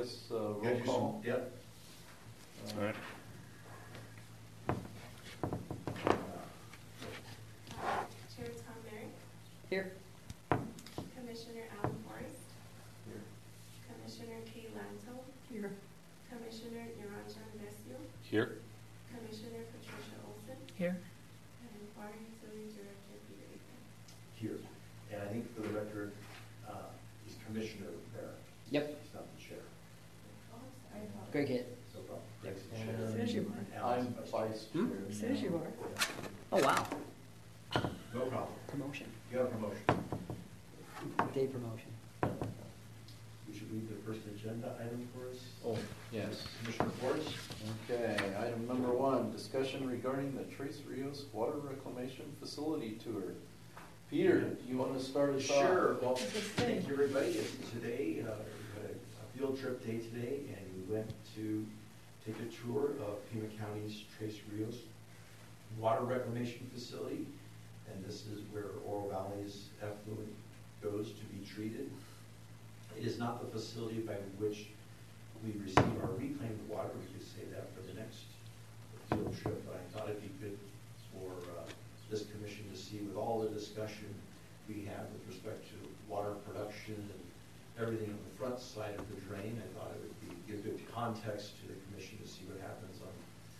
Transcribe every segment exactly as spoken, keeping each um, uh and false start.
guess, uh, roll Yeah, do some- call. Yep. Uh, All right. Chair Tom Merrick, Here. Commissioner Alan Forrest, Here. Commissioner Kay Lanto, Here. Commissioner Niranjan Vesio, Here. Commissioner Patricia Olson, Here. and Water Utility Director Peter Aiken. Here. And I think for the record, uh, he's Commissioner Barrett. Yep. He's not the chair. Oh, sorry about Greg hit. So, uh, Greg's the And chair. Says you are. Alan's I'm vice vice chair. chair. Hmm? Says you now. are. Oh, wow. No problem. Promotion. You have a promotion. Day promotion. You should read the first agenda item for us. Oh, yes. Commissioner Forrest? Okay, item number one, discussion regarding the Tres Rios Water Reclamation Facility Tour. Peter, do you want to start us off? Sure. Well, thank you, everybody. Today, uh, we had a field trip day today, and we went to take a tour of Pima County's Tres Rios Water Reclamation Facility. And this is where Oro Valley's effluent goes to be treated. It is not the facility by which we receive our reclaimed water. We could say that for the next field trip, but I thought it'd be good for uh, this commission to see, with all the discussion we have with respect to water production and everything on the front side of the drain. I thought it would be give good context to the commission to see what happens on,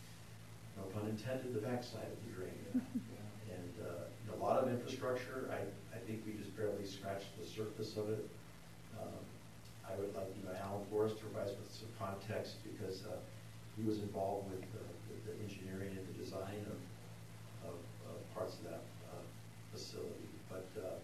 no pun intended, the backside of the drain. And uh, a lot of infrastructure. I, I think we just barely scratched the surface of it. Um, I would like, you know, Alan Forrest to provide us with some context, because uh, he was involved with the, the, the engineering and the design of, of uh, parts of that uh, facility. But uh,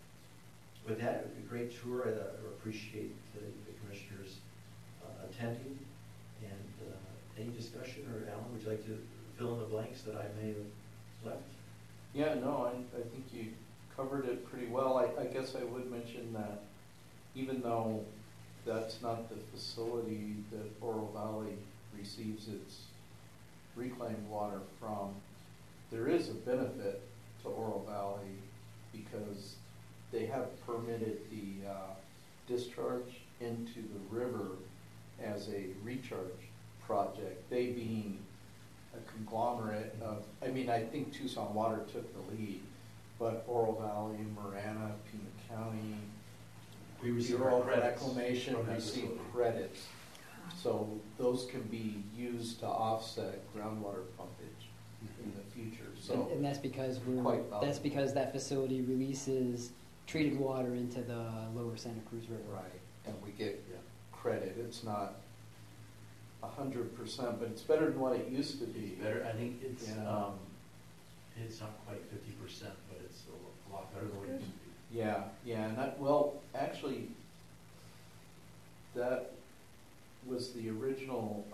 with that, it was a great tour. I uh, appreciate the, the commissioners uh, attending. And uh, any discussion, or Alan, would you like to fill in the blanks that I may have left? Yeah, no, I, I think you covered it pretty well. I, I guess I would mention that even though that's not the facility that Oro Valley receives its reclaimed water from, there is a benefit to Oro Valley, because they have permitted the uh, discharge into the river as a recharge project, they being a conglomerate of, I mean, I think Tucson Water took the lead, but Oro Valley, Marana, Pima County, We receive Bureau our of credits Reclamation from that receive facility. credits. So those can be used to offset groundwater pumpage in the future, And, so. and that's because we're, Quite valuable. that's because that facility releases treated water into the lower Santa Cruz River. Right, and we get credit. It's not a hundred percent, but it's better than what it used to be. It's better, I think it's, Yeah. um, it's not quite fifty percent, but it's a lot better than what it used to be. Yeah, yeah, and that, well, actually, that was the original,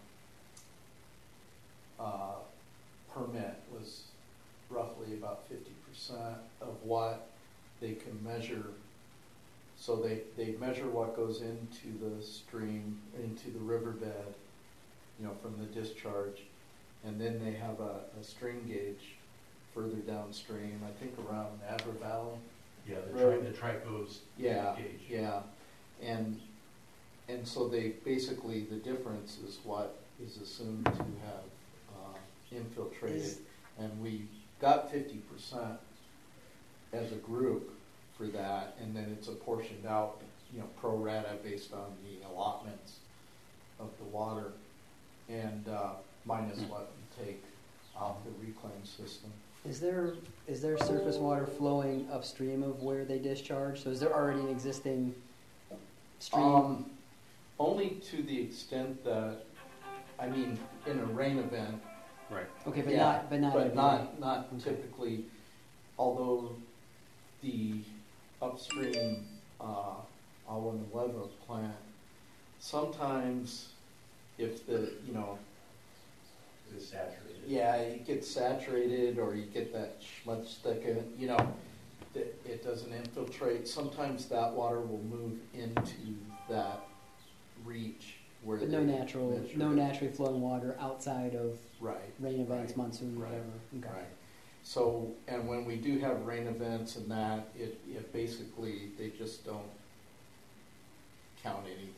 uh, uh, permit was roughly about fifty percent of what they can measure. So they, they measure what goes into the stream, into the riverbed, you know, from the discharge. And then they have a, a stream gauge further downstream, I think around Navra Valley. Yeah, the tri, the Trico's Yeah, gauge. yeah, and, and so they, basically, the difference is what is assumed to have uh, infiltrated. Is- And we got fifty percent as a group for that, and then it's apportioned out, you know, pro rata based on the allotments of the water, and uh, minus what we take off the reclaim system. Is there, is there surface water flowing upstream of where they discharge? So is there already an existing stream? Um, only to the extent that, I mean, in a rain event. Right. Okay, but yeah, not, but not But every not, day. not Okay. typically, although the upstream, uh, Awanaleva plant, sometimes if the, you know, It's saturated. yeah, it gets saturated, or you get that schmutz that can, you know, that it doesn't infiltrate. Sometimes that water will move into that reach where But they no natural, measure no it. naturally flowing water outside of Right. rain events, Right. monsoon, Right. whatever. Okay. Right. So, and when we do have rain events and that, it, it basically, they just don't count anything.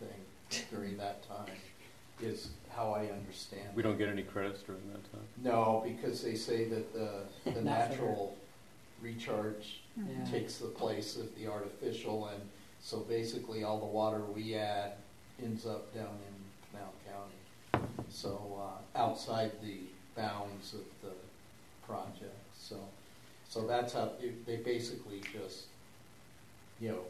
during that time, is how I understand We it. don't get any credits during that time? No, because they say that the, the Not fair. natural recharge Yeah. takes the place of the artificial, and so basically all the water we add ends up down in Canal County. So, uh, outside the bounds of the project, so, so that's how, it- they basically just, you know,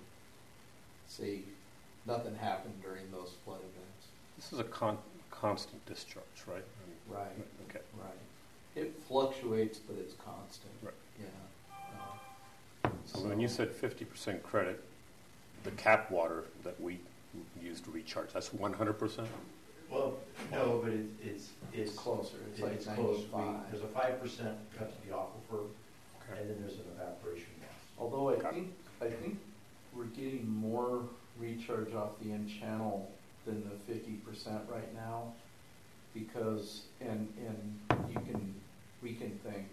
say nothing happened during those flood events. This is a con- constant discharge, right? I mean, Right. Okay. Right. It fluctuates, but it's constant. Right. Yeah. Uh, So when you said fifty percent credit, the cap water that we use to recharge, that's one hundred percent? Well, no, but it, it's, It's it's. closer, it's like It's close. We- ninety-five. There's a five percent cut to the aquifer, Okay. and then there's an evaporation loss. Although I Got it. think, I think we're getting more recharge off the end channel than the fifty percent right now. Because, and, and you can, we can thank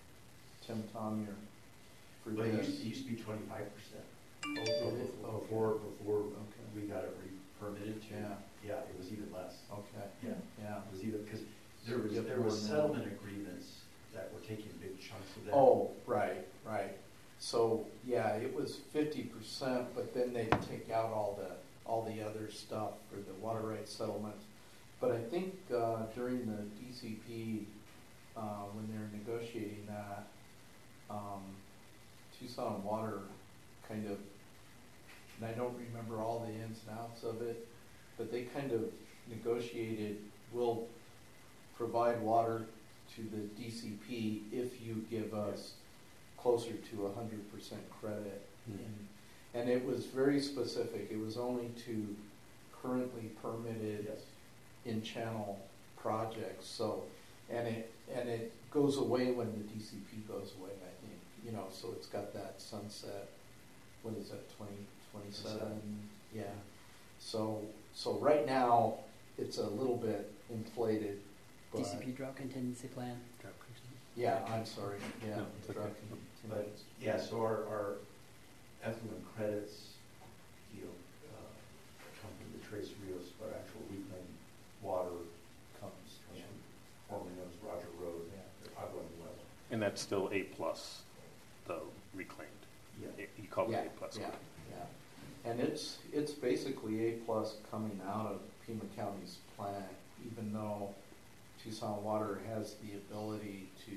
Tim Tomier for But it this. used, it used to be twenty-five percent. Oh, did it? Before, before Okay. we got it re-permitted to, Yeah. yeah, it was even less. Okay, Yeah, yeah. it was even, because there was, Get there more was now. settlement agreements that were taking big chunks of that. Oh, right, right. So, yeah, it was fifty percent, but then they take out all the, all the other stuff for the water rights settlements. But I think, uh, during the D C P, uh, when they were negotiating that, um, Tucson Water kind of, and I don't remember all the ins and outs of it, but they kind of negotiated, we'll provide water to the D C P if you give us closer to a hundred percent credit. Mhm. And, and it was very specific, it was only to currently permitted Yes. in-channel projects, so, and it, and it goes away when the D C P goes away, I think, you know, so it's got that sunset, what is that, twenty, twenty-seven? Yeah, so, so right now, it's a little bit inflated, but. D C P drought contingency plan. Yeah, I'm sorry, yeah. No, it's okay. drug But, contingency. yeah, so our, our effluent credits, you know, uh, come from the Trace Rios, but actual reclaimed water comes, comes Yeah. from formerly known as Roger Road, Yeah. Agua Nueva. And that's still A plus, the reclaimed? Yeah. You call it Yeah, A plus? yeah, yeah. And it's, it's basically A plus coming out of Pima County's plant, even though Tucson Water has the ability to,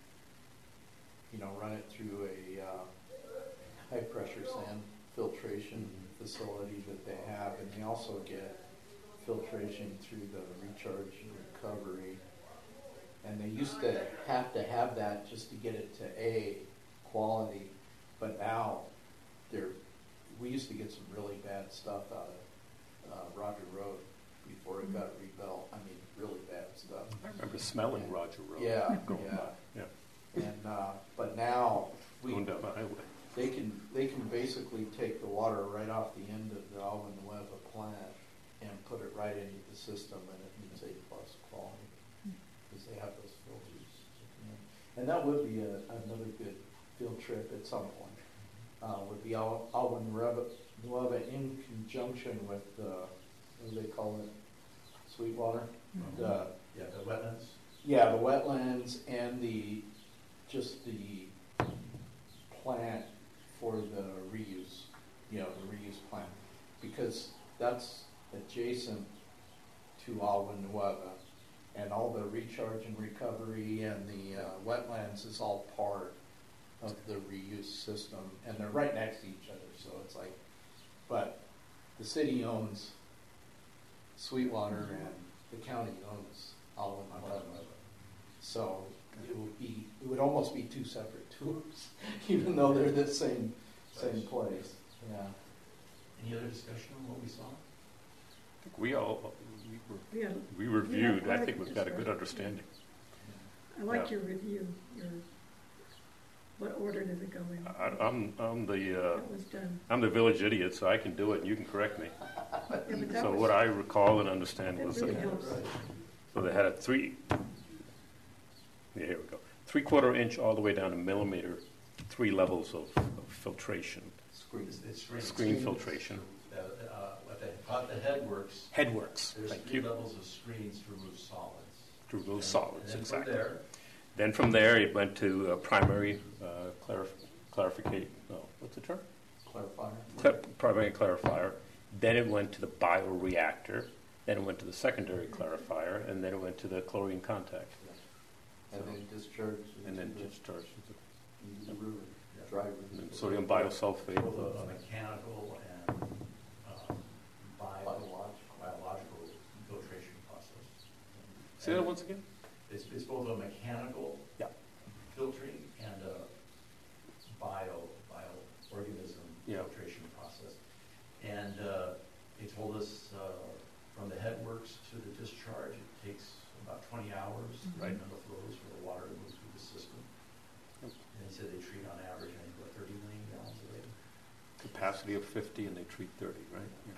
you know, run it through a, uh, high-pressure sand filtration Mhm. facility that they have, and they also get filtration through the recharge and recovery. And they used to have to have that just to get it to A quality, but now they're, we used to get some really bad stuff out of, uh, Roger Road before it got rebuilt, I mean, really bad stuff. I remember smelling Roger Road. Yeah, going yeah. by. Yeah, And, uh, but now, we, going down the highway. they can, they can basically take the water right off the end of the Agua Nueva plant and put it right into the system, and it meets A plus quality, because they have those filters. Yeah. And that would be a, another good field trip at some point, uh, would be Agua Agua Nueva, Nueva in conjunction with, uh, what do they call it, Sweetwater? The, Yeah, the wetlands. yeah, the wetlands and the, just the plant for the reuse, you know, the reuse plant. Because that's adjacent to Agua Nueva, and all the recharge and recovery and the uh, wetlands is all part of the reuse system, and they're right next to each other, so it's like, but the city owns Sweetwater and the county owns Agua Nueva. So it would be, it would almost be two separate tours, even though they're the same, same place, yeah. Any other discussion on what we saw? I think we all, we were, We had, we reviewed, I quite think a we've got a good discussion. understanding. I like Yeah. your review, your, what order did it go in? I, I'm, I'm the, uh, That was done. I'm the village idiot, so I can do it and you can correct me. Yeah, but that So was- what I recall and understand that was, really that- helps. so they had a three, yeah, here we go, three quarter inch all the way down to millimeter, three levels of, of filtration, Screen. It's, it's screen. screen filtration. Uh, uh, what they About the headworks, Headworks, there's thank three you, levels of screens to remove solids. to remove And- solids, and exactly. then from there, Then from there, it went to uh, primary uh, clarif- clarificate, no, what's the term? Clarifier. Cla- primary clarifier. Then it went to the bioreactor. Then it went to the secondary clarifier, and then it went to the chlorine contact, And then discharge and then into the, discharge into the river, Yeah. dry and then river. sodium biosulfate. both a uh, mechanical and um, bio- Biological. biological filtration process. Say that once again? It's, it's both a mechanical Yeah. filtering and a bio, bioorganism Yeah. filtration process. And uh, they told us uh, from the headworks to the discharge, it takes about twenty hours. Right. On the flows for the water to move through the system. Yep. And they said they treat on average, I think, about thirty million gallons a day. Capacity of fifty, and they treat thirty, right? Yeah.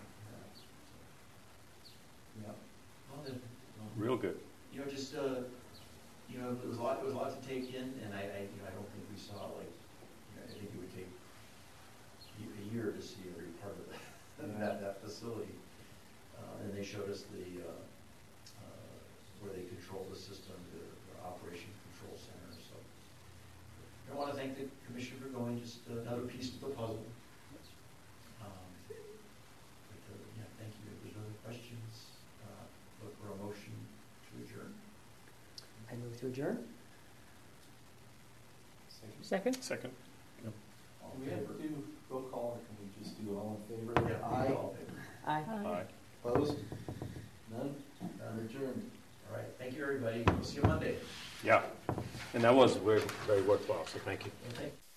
Yeah. Well, then, um, Real good. You know, just, uh, you know, there was a lot, there was a lot to take in, and I, I, you know, I don't think we saw, like, you know, I think it would take y- a year to see every part of that, that, that facility. Uh, and they showed us the, uh, uh, where they control the system, the, the operation control center, so. I want to thank the commission for going, just another piece of the puzzle. Um, but, uh, yeah, thank you. If there's no other questions, uh, look for a motion to adjourn. I move to adjourn. Second. Second? Second. Do we have to do roll call, or can we just do all in favor? Yeah, Aye. all in favor. Aye. Aye. Opposed? None? None adjourned. All right, thank you, everybody. We'll see you Monday. Yeah, and that was very, very worthwhile, so thank you. Okay.